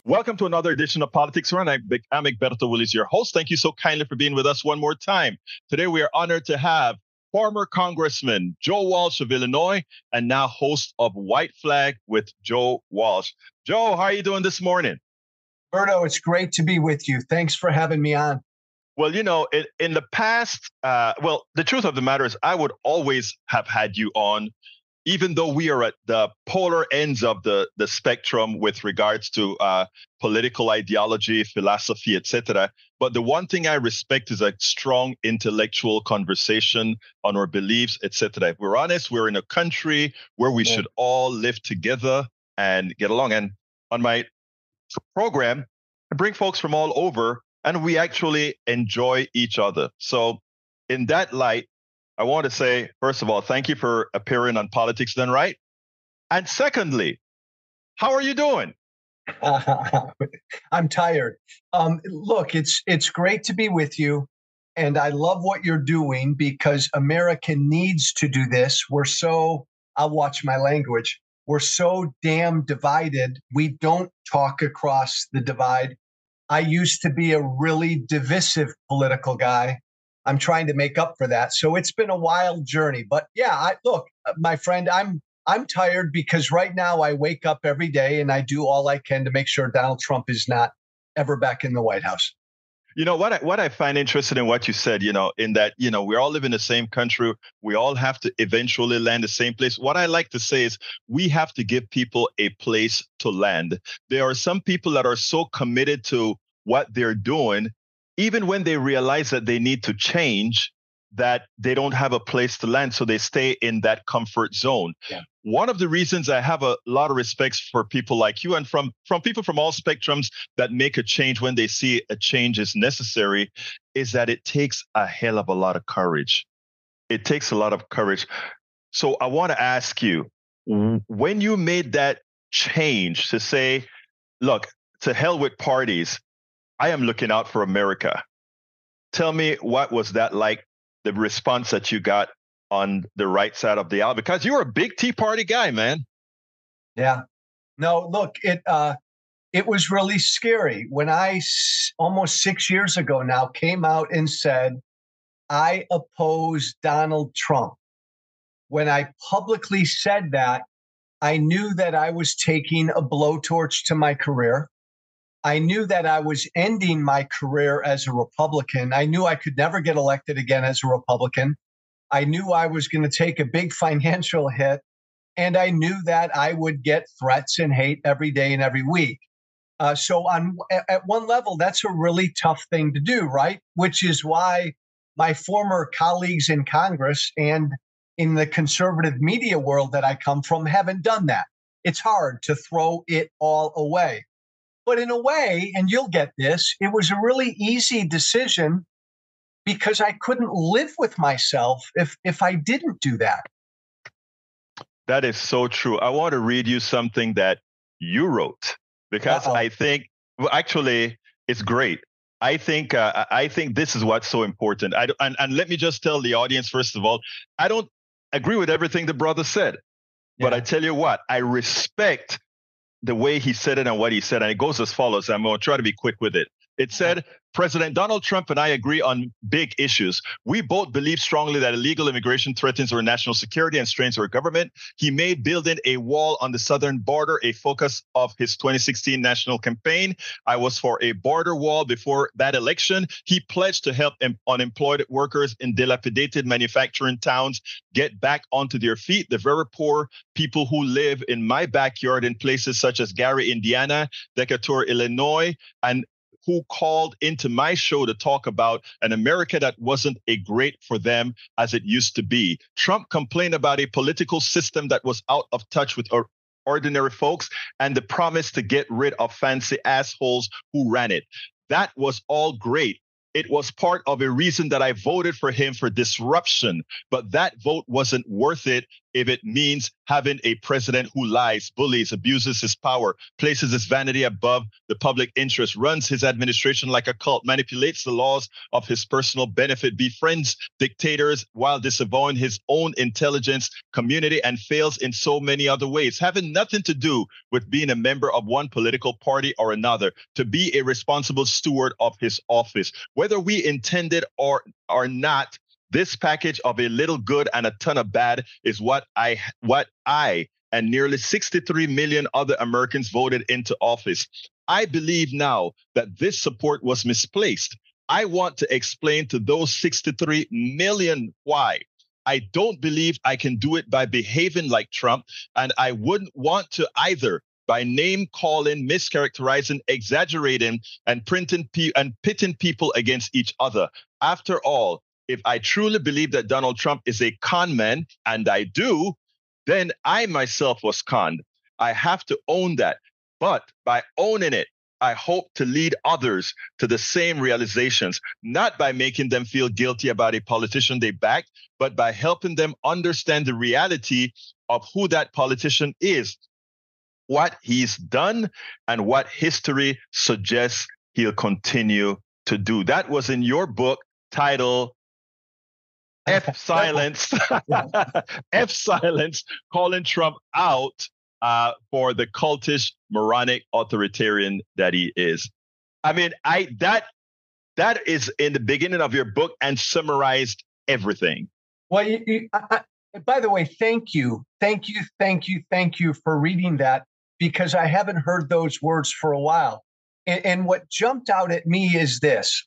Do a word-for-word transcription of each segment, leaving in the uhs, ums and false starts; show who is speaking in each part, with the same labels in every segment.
Speaker 1: Welcome to another edition of Politics Run. I'm I'm Egberto Willis, your host. Thank you so kindly for being with us one more time. Today, we are honored to have former Congressman Joe Walsh of Illinois and now host of White Flag with Joe Walsh. Joe, how are you doing this morning?
Speaker 2: Berto, it's great to be with you. Thanks for having me on.
Speaker 1: Well, you know, in, in the past, uh, well, the truth of the matter is I would always have had you on, even though we are at the polar ends of the, the spectrum with regards to uh, political ideology, philosophy, et cetera. But the one thing I respect is a strong intellectual conversation on our beliefs, et cetera. If we're honest, we're in a country where we yeah. should all live together and get along. And on my program, I bring folks from all over, and we actually enjoy each other. So in that light, I want to say, first of all, thank you for appearing on Politics Done Right. And secondly, how are you doing?
Speaker 2: Uh, I'm tired. Um, look, it's it's great to be with you. And I love what you're doing because America needs to do this. We're so, I'll watch my language. We're so damn divided. We don't talk across the divide. I used to be a really divisive political guy. I'm trying to make up for that. So it's been a wild journey. But yeah, I, look, my friend, I'm I'm tired because right now I wake up every day and I do all I can to make sure Donald Trump is not ever back in the White House.
Speaker 1: You know, what I, what I find interesting in what you said, you know, in that, you know, we all live in the same country. We all have to eventually land the same place. What I like to say is we have to give people a place to land. There are some people that are so committed to what they're doing, even when they realize that they need to change, that they don't have a place to land. So they stay in that comfort zone. Yeah. One of the reasons I have a lot of respect for people like you and from, from people from all spectrums that make a change when they see a change is necessary is that it takes a hell of a lot of courage. It takes a lot of courage. So I want to ask you, when you made that change to say, look, to hell with parties, I am looking out for America. Tell me, what was that like, the response that you got on the right side of the aisle? Because you're a big Tea Party guy, man.
Speaker 2: Yeah. No, look, it uh, it was really scary when I s- almost six years ago now came out and said, I oppose Donald Trump. When I publicly said that, I knew that I was taking a blowtorch to my career. I knew that I was ending my career as a Republican. I knew I could never get elected again as a Republican. I knew I was going to take a big financial hit, and I knew that I would get threats and hate every day and every week. Uh, so on at one level, that's a really tough thing to do, right? Which is why my former colleagues in Congress and in the conservative media world that I come from haven't done that. It's hard to throw it all away. But in a way, and you'll get this, it was a really easy decision because I couldn't live with myself if if I didn't do that.
Speaker 1: That is so true. I want to read you something that you wrote because Uh-oh. I think, well, actually, it's great. I think uh, I think this is what's so important. I, and, and let me just tell the audience, first of all, I don't agree with everything the brother said. Yeah. But I tell you what, I respect the way he said it and what he said. And it goes as follows. I'm going to try to be quick with it. It said, President Donald Trump and I agree on big issues. We both believe strongly that illegal immigration threatens our national security and strains our government. He made building a wall on the southern border a focus of his twenty sixteen national campaign. I was for a border wall before that election. He pledged to help em- unemployed workers in dilapidated manufacturing towns get back onto their feet. The very poor people who live in my backyard in places such as Gary, Indiana, Decatur, Illinois, and who called into my show to talk about an America that wasn't a great for them as it used to be. Trump complained about a political system that was out of touch with or- ordinary folks and the promise to get rid of fancy assholes who ran it. That was all great. It was part of a reason that I voted for him for disruption, but that vote wasn't worth it if it means having a president who lies, bullies, abuses his power, places his vanity above the public interest, runs his administration like a cult, manipulates the laws of his personal benefit, befriends dictators while disavowing his own intelligence community, and fails in so many other ways, having nothing to do with being a member of one political party or another, to be a responsible steward of his office. Whether we intended or or not, this package of a little good and a ton of bad is what I what I and nearly sixty-three million other Americans voted into office. I believe now that this support was misplaced. I want to explain to those sixty-three million why. I don't believe I can do it by behaving like Trump, and I wouldn't want to either by name calling, mischaracterizing, exaggerating, and printing pe- and pitting people against each other. After all, if I truly believe that Donald Trump is a con man, and I do, then I myself was conned. I have to own that. But by owning it, I hope to lead others to the same realizations, not by making them feel guilty about a politician they backed, but by helping them understand the reality of who that politician is, what he's done, and what history suggests he'll continue to do. That was in your book titled F Silence, F Silence, calling Trump out uh, for the cultish, moronic authoritarian that he is. I mean, I that that is in the beginning of your book and summarized everything.
Speaker 2: Well, you, you, I, I, by the way, thank you, thank you, thank you, thank you for reading that, because I haven't heard those words for a while. And, and what jumped out at me is this.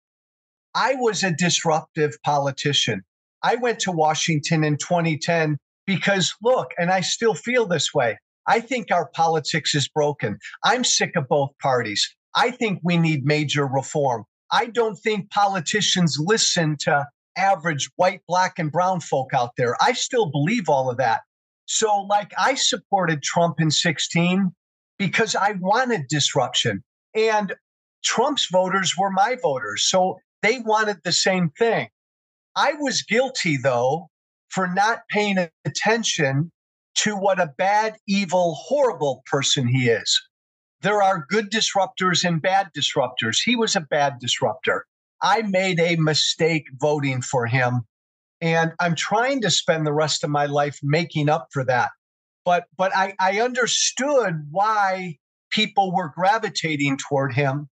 Speaker 2: I was a disruptive politician. I went to Washington in twenty ten because, look, and I still feel this way, I think our politics is broken. I'm sick of both parties. I think we need major reform. I don't think politicians listen to average white, black, and brown folk out there. I still believe all of that. So, like, I supported Trump in sixteen because I wanted disruption. And Trump's voters were my voters. So they wanted the same thing. I was guilty, though, for not paying attention to what a bad, evil, horrible person he is. There are good disruptors and bad disruptors. He was a bad disruptor. I made a mistake voting for him, and I'm trying to spend the rest of my life making up for that. But but I, I understood why people were gravitating toward him.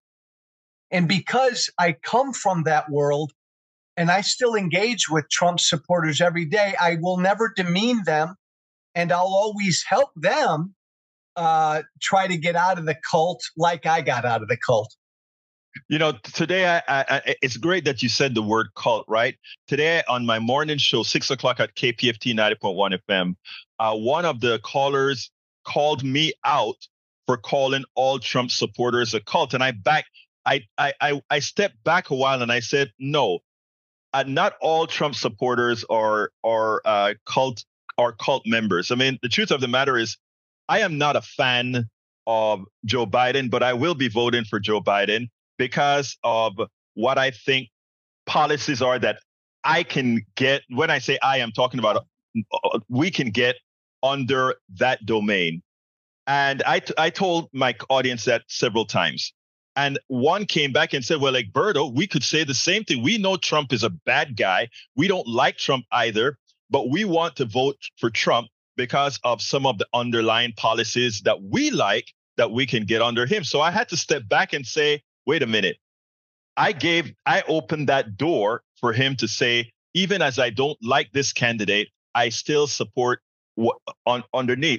Speaker 2: And because I come from that world, and I still engage with Trump supporters every day, I will never demean them, and I'll always help them uh, try to get out of the cult like I got out of the cult.
Speaker 1: You know, today, I, I, it's great that you said the word cult, right? Today on my morning show, six o'clock at K P F T ninety point one F M, uh, one of the callers called me out for calling all Trump supporters a cult. And I back, I, I, I, I stepped back a while and I said, no, uh, not all Trump supporters are, are uh, cult are cult members. I mean, the truth of the matter is, I am not a fan of Joe Biden, but I will be voting for Joe Biden because of what I think policies are that I can get. When I say I, I'm talking about uh, we can get under that domain. And I, t- I told my audience that several times. And one came back and said, well, Egberto, we could say the same thing. We know Trump is a bad guy. We don't like Trump either, but we want to vote for Trump because of some of the underlying policies that we like that we can get under him. So I had to step back and say, wait a minute. I gave, I opened that door for him to say, even as I don't like this candidate, I still support what on underneath.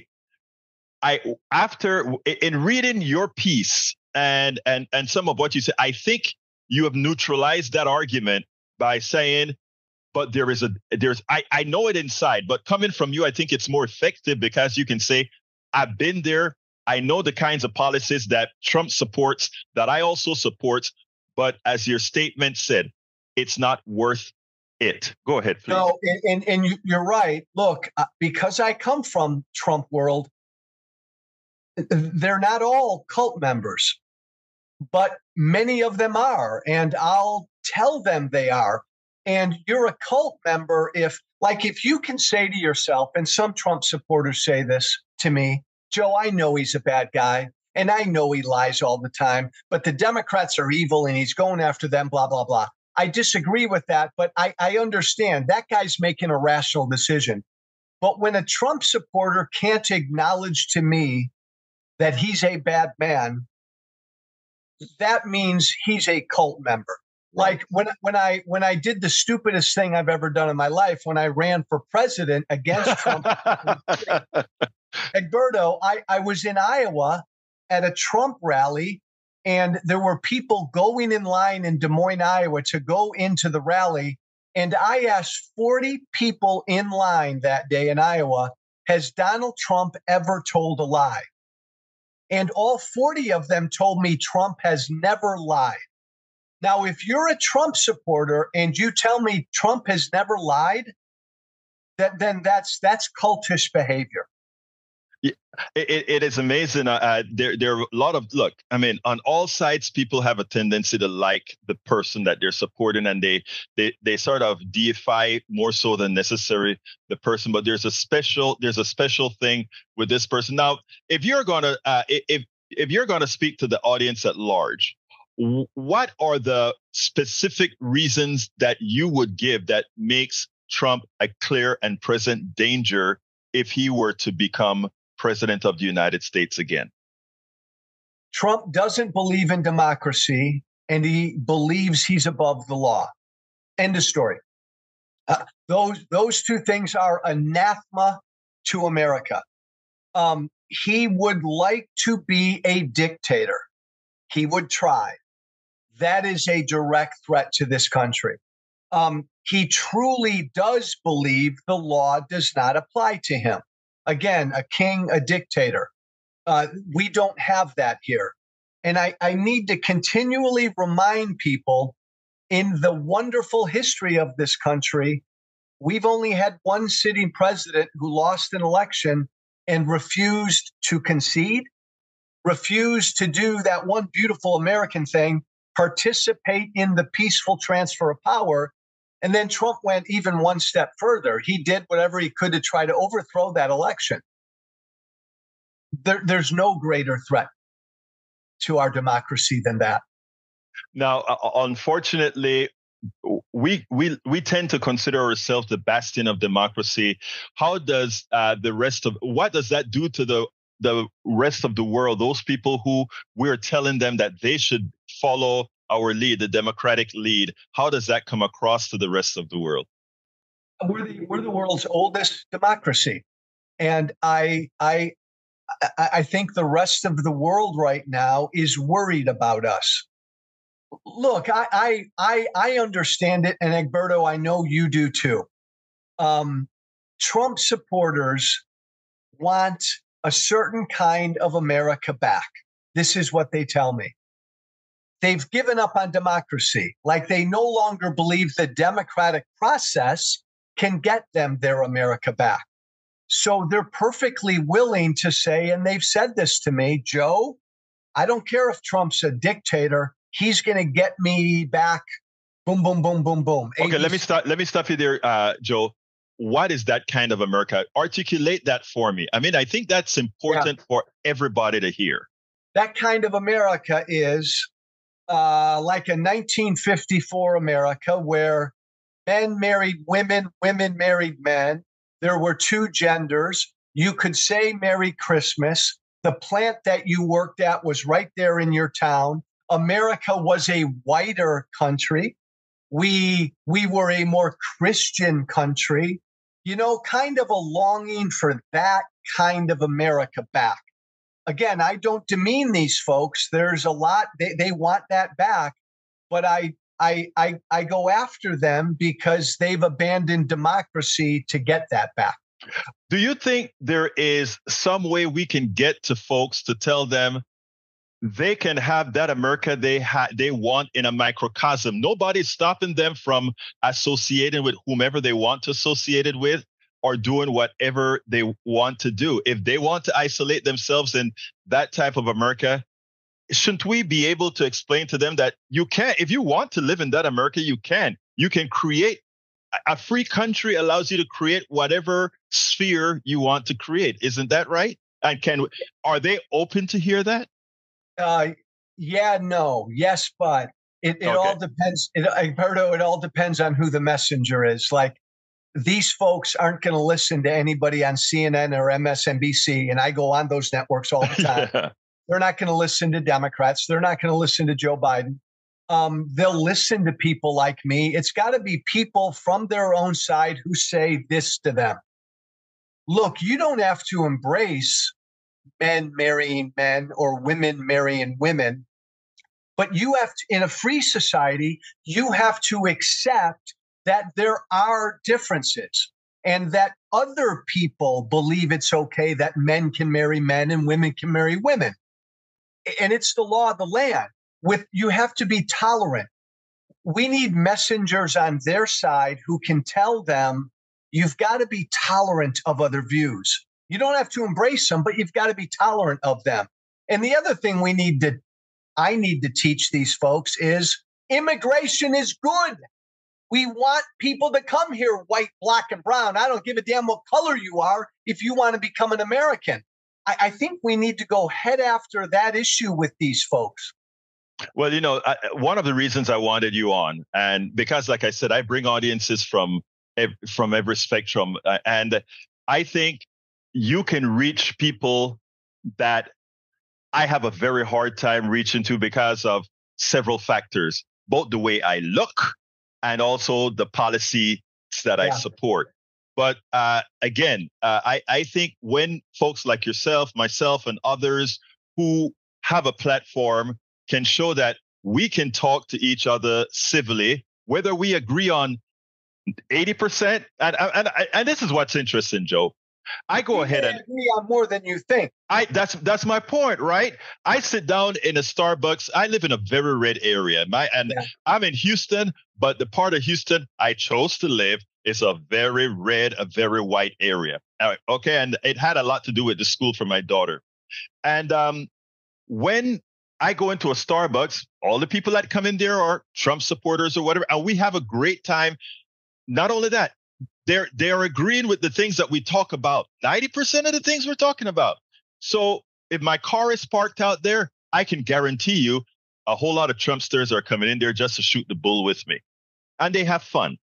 Speaker 1: I, after in reading your piece and, and, and some of what you said, I think you have neutralized that argument by saying, but there is a, there's, I, I know it inside, but coming from you, I think it's more effective because you can say, I've been there. I know the kinds of policies that Trump supports that I also support. But as your statement said, it's not worth it. Go ahead, please.
Speaker 2: No, and, and you're right. Look, because I come from Trump world, they're not all cult members, but many of them are. And I'll tell them they are. And you're a cult member if, Like if you can say to yourself, and some Trump supporters say this to me, Joe, I know he's a bad guy and I know he lies all the time, but the Democrats are evil and he's going after them, blah, blah, blah. I disagree with that, but I, I understand that guy's making a rational decision. But when a Trump supporter can't acknowledge to me that he's a bad man, that means he's a cult member. Like when when I when I did the stupidest thing I've ever done in my life, when I ran for president against Trump, Egberto, I, I was in Iowa at a Trump rally, and there were people going in line in Des Moines, Iowa, to go into the rally. And I asked forty people in line that day in Iowa, has Donald Trump ever told a lie? And all forty of them told me Trump has never lied. Now, if you're a Trump supporter and you tell me Trump has never lied, that, then that's that's cultish behavior.
Speaker 1: Yeah, it, it is amazing. Uh, there, there are a lot of, look, I mean, on all sides, people have a tendency to like the person that they're supporting, and they, they, they sort of deify more so than necessary the person. But there's a special, there's a special thing with this person. Now, if you're going to, uh, if, if you're going to speak to the audience at large, what are the specific reasons that you would give that makes Trump a clear and present danger if he were to become president of the United States again?
Speaker 2: Trump doesn't believe in democracy, and he believes he's above the law. End of story. Uh, those those two things are anathema to America. Um, he would like to be a dictator. He would try. That is a direct threat to this country. Um, he truly does believe the law does not apply to him. Again, a king, a dictator. Uh, we don't have that here. And I, I need to continually remind people, in the wonderful history of this country, we've only had one sitting president who lost an election and refused to concede, refused to do that one beautiful American thing, participate in the peaceful transfer of power. And then Trump went even one step further. He did whatever he could to try to overthrow that election. There, there's no greater threat to our democracy than that.
Speaker 1: Now, uh, unfortunately, we we we tend to consider ourselves the bastion of democracy. How does uh, the rest of what does that do to the the rest of the world? Those people who we're telling them that they should follow our lead, the democratic lead. How does that come across to the rest of the world?
Speaker 2: We're the we're the world's oldest democracy, and I I I think the rest of the world right now is worried about us. Look, I I I, I understand it, and Egberto, I know you do too. Um, Trump supporters want a certain kind of America back. This is what they tell me. They've given up on democracy, like they no longer believe the democratic process can get them their America back. So they're perfectly willing to say, and they've said this to me, Joe, I don't care if Trump's a dictator, he's going to get me back. Boom, boom, boom, boom, boom.
Speaker 1: Okay, A B C. let me stop. Let me stop you there, uh, Joe. What is that kind of America? Articulate that for me. I mean, I think that's important yeah. for everybody to hear.
Speaker 2: That kind of America is uh, like a nineteen fifty-four America where men married women, women married men. There were two genders. You could say Merry Christmas. The plant that you worked at was right there in your town. America was a whiter country. We we were a more Christian country. You know, kind of a longing for that kind of America back. Again, I don't demean these folks. There's a lot, they, they want that back, but I, I, I, I go after them because they've abandoned democracy to get that back.
Speaker 1: Do you think there is some way we can get to folks to tell them they can have that America they ha- they want in a microcosm? Nobody's stopping them from associating with whomever they want to associate it with, or doing whatever they want to do. If they want to isolate themselves in that type of America, shouldn't we be able to explain to them that you can, if you want to live in that America, you can. You can create a free country allows you to create whatever sphere you want to create. Isn't that right? And can are they open to hear that?
Speaker 2: Uh, yeah, no, yes, but it, it
Speaker 1: Okay.
Speaker 2: all depends. It, Alberto, it all depends on who the messenger is. Like, these folks aren't going to listen to anybody on C N N or M S N B C, and I go on those networks all the time. Yeah. They're not going to listen to Democrats. They're not going to listen to Joe Biden. Um, they'll listen to people like me. It's got to be people from their own side who say this to them. Look, you don't have to embrace men marrying men or women marrying women, but you have to, in a free society, you have to accept that there are differences and that other people believe it's okay that men can marry men and women can marry women. And it's the law of the land. With you have to be tolerant. We need messengers on their side who can tell them you've got to be tolerant of other views. You don't have to embrace them, but you've got to be tolerant of them. And the other thing we need to, I need to teach these folks is immigration is good. We want people to come here, white, black, and brown. I don't give a damn what color you are if you want to become an American. I, I think we need to go head after that issue with these folks.
Speaker 1: Well, you know, I, one of the reasons I wanted you on, and because, like I said, I bring audiences from from every spectrum, uh, and I think you can reach people that I have a very hard time reaching to because of several factors, both the way I look and also the policies that yeah. I support. But uh, again, uh, I, I think when folks like yourself, myself, and others who have a platform can show that we can talk to each other civilly, whether we agree on eighty percent. And, and, and this is what's interesting, Joe. I go
Speaker 2: you
Speaker 1: ahead and
Speaker 2: agree on more than you think.
Speaker 1: I that's that's my point, right? I sit down in a Starbucks. I live in a very red area. My and yeah. I'm in Houston, but the part of Houston I chose to live is a very red, a very white area. Okay, and it had a lot to do with the school for my daughter. And um, when I go into a Starbucks, all the people that come in there are Trump supporters or whatever, and we have a great time. Not only that, they're they're agreeing with the things that we talk about. ninety percent of the things we're talking about. So if my car is parked out there, I can guarantee you a whole lot of Trumpsters are coming in there just to shoot the bull with me. And they have fun.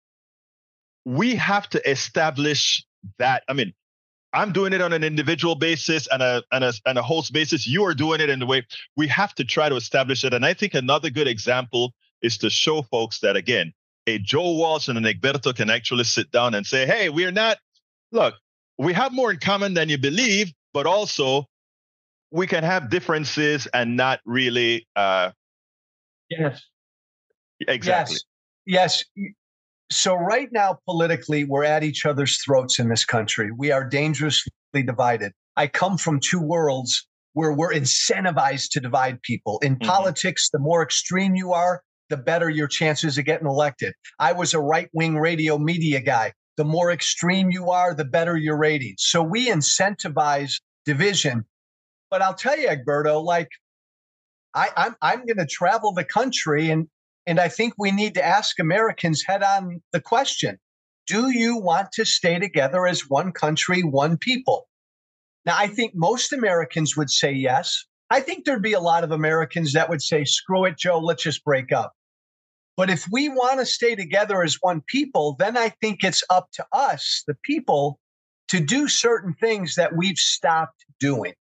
Speaker 1: We have to establish that. I mean, I'm doing it on an individual basis and a, and a and a host basis. You are doing it in the way we have to try to establish it. And I think another good example is to show folks that, again, a Joe Walsh and an Egberto can actually sit down and say, hey, we're not, look, we have more in common than you believe, but also we can have differences and not really. Uh,
Speaker 2: yes.
Speaker 1: Exactly.
Speaker 2: Yes. Yes. So right now, politically, we're at each other's throats in this country. We are dangerously divided. I come from two worlds where we're incentivized to divide people. In mm-hmm. politics, the more extreme you are, the better your chances of getting elected. I was a right-wing radio media guy. The more extreme you are, the better your ratings. So we incentivize division. But I'll tell you, Egberto, like I, I'm, I'm going to travel the country, and and I think we need to ask Americans head on the question: do you want to stay together as one country, one people? Now, I think most Americans would say yes. I think there'd be a lot of Americans that would say, screw it, Joe, let's just break up. But if we want to stay together as one people, then I think it's up to us, the people, to do certain things that we've stopped doing.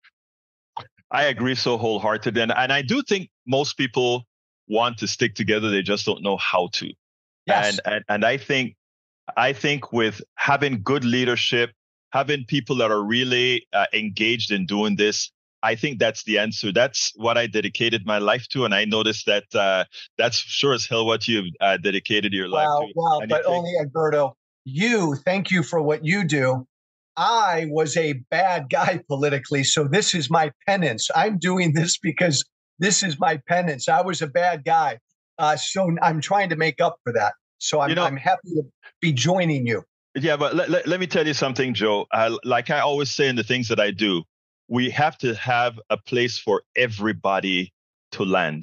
Speaker 1: I agree so wholeheartedly. And, and I do think most people want to stick together. They just don't know how to.
Speaker 2: Yes.
Speaker 1: And, and, and I think, I think with having good leadership, having people that are really uh, engaged in doing this, I think that's the answer. That's what I dedicated my life to. And I noticed that uh, that's sure as hell what you've uh, dedicated your life
Speaker 2: wow,
Speaker 1: to.
Speaker 2: Wow,
Speaker 1: and
Speaker 2: but
Speaker 1: think-
Speaker 2: only, Egberto, you, thank you for what you do. I was a bad guy politically, so this is my penance. I'm doing this because this is my penance. I was a bad guy. Uh, so I'm trying to make up for that. So I'm, you know, I'm happy to be joining you.
Speaker 1: Yeah, but let, let, let me tell you something, Joe. Uh, like I always say in the things that I do, we have to have a place for everybody to land.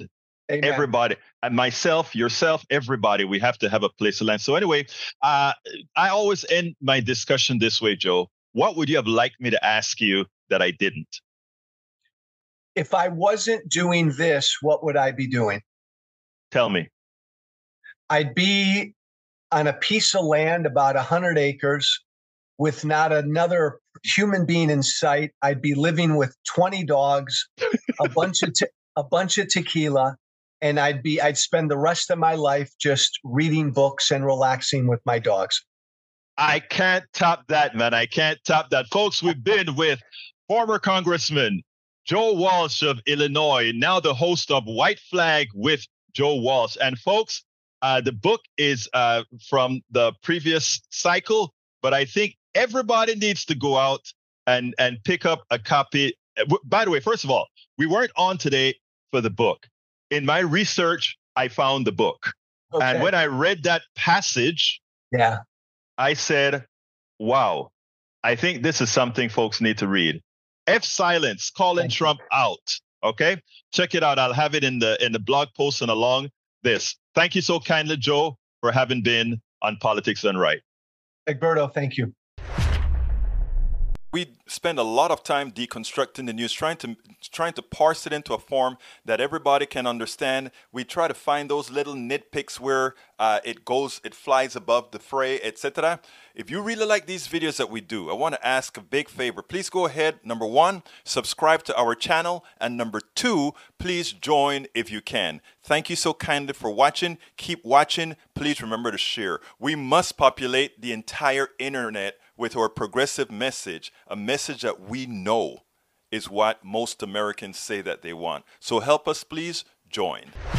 Speaker 2: Amen.
Speaker 1: Everybody, and myself, yourself, everybody, we have to have a place to land. So anyway, uh, I always end my discussion this way, Joe. What would you have liked me to ask you that I didn't?
Speaker 2: If I wasn't doing this, what would I be doing?
Speaker 1: Tell me.
Speaker 2: I'd be on a piece of land about one hundred acres with not another human being in sight. I'd be living with twenty dogs, a bunch of te- a bunch of tequila, and I'd be I'd spend the rest of my life just reading books and relaxing with my dogs.
Speaker 1: I can't top that, man. I can't top that. Folks, we've been with former Congressman Joe Walsh of Illinois, now the host of White Flag with Joe Walsh. And folks, uh, the book is uh, from the previous cycle, but I think everybody needs to go out and, and pick up a copy. By the way, first of all, we weren't on today for the book. In my research, I found the book. Okay. And when I read that passage,
Speaker 2: yeah,
Speaker 1: I said, wow, I think this is something folks need to read. F Silence, calling Thank Trump you. Out. Okay, check it out. I'll have it in the in the blog post and along this. Thank you so kindly, Joe, for having been on Politics Done Right.
Speaker 2: Egberto, thank you.
Speaker 3: We spend a lot of time deconstructing the news, trying to trying to parse it into a form that everybody can understand. We try to find those little nitpicks where uh, it goes, it flies above the fray, et cetera. If you really like these videos that we do, I want to ask a big favor. Please go ahead. Number one, subscribe to our channel, and number two, please join if you can. Thank you so kindly for watching. Keep watching. Please remember to share. We must populate the entire internet with our progressive message, a message that we know is what most Americans say that they want. So help us, please join.